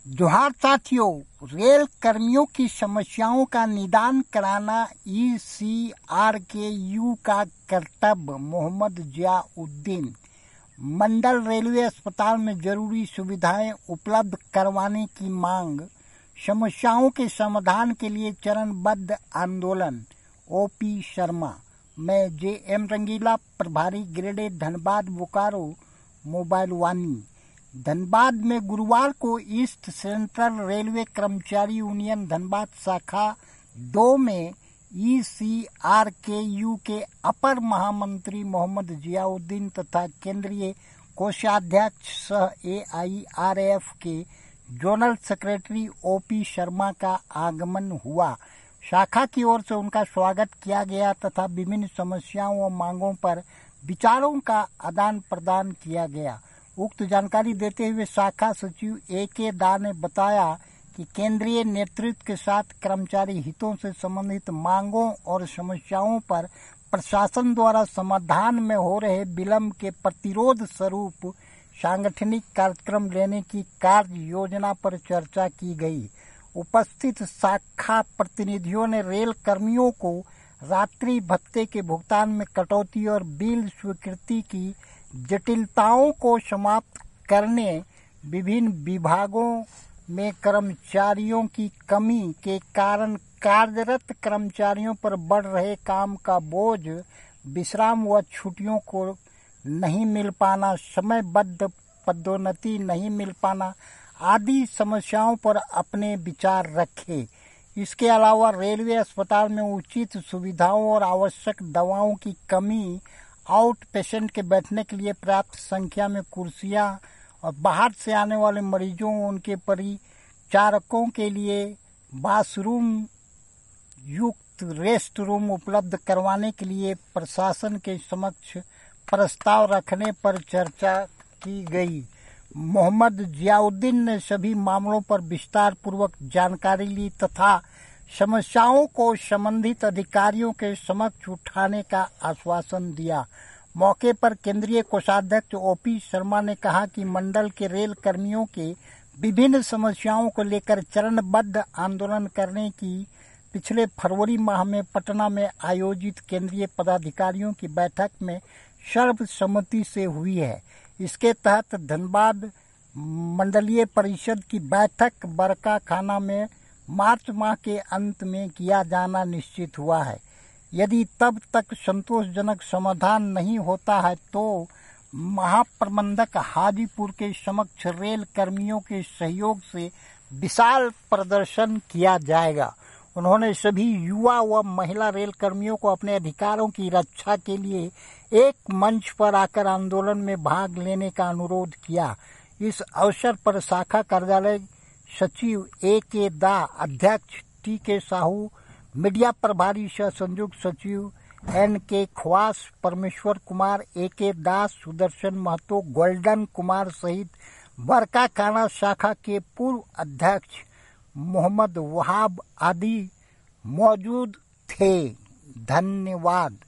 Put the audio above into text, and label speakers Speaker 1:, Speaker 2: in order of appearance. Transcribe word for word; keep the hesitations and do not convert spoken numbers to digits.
Speaker 1: जोहार साथियों, रेल कर्मियों की समस्याओं का निदान कराना ई सी आर के यू का कर्तव्य। मोहम्मद जियाउद्दीन। मंडल रेलवे अस्पताल में जरूरी सुविधाएं उपलब्ध करवाने की मांग, समस्याओं के समाधान के लिए चरणबद्ध आंदोलन। O P Sharma. मैं जे एम रंगीला, प्रभारी grade A Dhanbad Bokaro mobile Vaani. Dhanbad में गुरुवार को ईस्ट सेंट्रल रेलवे कर्मचारी यूनियन धनबाद शाखा दो में ई सी आर के यू के अपर महामंत्री मोहम्मद जियाउद्दीन तथा केंद्रीय कोषाध्यक्ष सह ए आई आर एफ के zonal secretary O P Sharma का आगमन हुआ। शाखा की ओर से उनका स्वागत किया गया तथा विभिन्न समस्याओं और मांगों पर विचारों का आदान प्रदान किया गया। उक्त जानकारी देते हुए शाखा सचिव ए के दा ने बताया कि केंद्रीय नेतृत्व के साथ कर्मचारी हितों से संबंधित मांगों और समस्याओं पर प्रशासन द्वारा समाधान में हो रहे विलंब के प्रतिरोध स्वरूप सांगठनिक कार्यक्रम लेने की कार्य योजना पर चर्चा की गई। उपस्थित शाखा प्रतिनिधियों ने रेल कर्मियों को रात्रि भत्ते के भुगतान में कटौती और बिल स्वीकृति की जटिलताओं को समाप्त करने, विभिन्न विभागों में कर्मचारियों की कमी के कारण कार्यरत कर्मचारियों पर बढ़ रहे काम का बोझ, विश्राम व छुट्टियों को नहीं मिल पाना, समयबद्ध पदोन्नति नहीं मिल पाना आदि समस्याओं पर अपने विचार रखे। इसके अलावा रेलवे अस्पताल में उचित सुविधाओं और आवश्यक दवाओं की कमी, आउट पेशेंट के बैठने के लिए पर्याप्त संख्या में कुर्सियां और बाहर से आने वाले मरीजों उनके परिचारकों के लिए बाथरूम युक्त रेस्ट रूम उपलब्ध करवाने के लिए प्रशासन के समक्ष प्रस्ताव रखने पर चर्चा की गई। मोहम्मद जियाउद्दीन ने सभी मामलों पर विस्तार पूर्वक जानकारी ली तथा समस्याओं को संबंधित अधिकारियों के समक्ष उठाने का आश्वासन दिया। मौके पर केंद्रीय कोषाध्यक्ष ओ पी शर्मा ने कहा कि मंडल के रेल कर्मियों के विभिन्न समस्याओं को लेकर चरणबद्ध आंदोलन करने की पिछले फरवरी माह में पटना में आयोजित केंद्रीय पदाधिकारियों की बैठक में सर्वसम्मति से हुई है। इसके तहत धनबाद मंडलीय परिषद की बैठक बरका खाना में मार्च माह के अंत में किया जाना निश्चित हुआ है। यदि तब तक संतोषजनक समाधान नहीं होता है तो महाप्रबंधक हाजीपुर के समक्ष रेल कर्मियों के सहयोग से विशाल प्रदर्शन किया जाएगा। उन्होंने सभी युवा व महिला रेल कर्मियों को अपने अधिकारों की रक्षा के लिए एक मंच पर आकर आंदोलन में भाग लेने का अनुरोध किया। इस अवसर पर शाखा कार्यालय सचिव ए के दा, अध्यक्ष टी के साहू, मीडिया प्रभारी सह संयुक्त सचिव एन के खवास, परमेश्वर Kumar, A K Das, Sudarshan Mahto, golden Kumar सहित बरकाखाना शाखा के पूर्व अध्यक्ष मोहम्मद वहाब आदि मौजूद थे। धन्यवाद।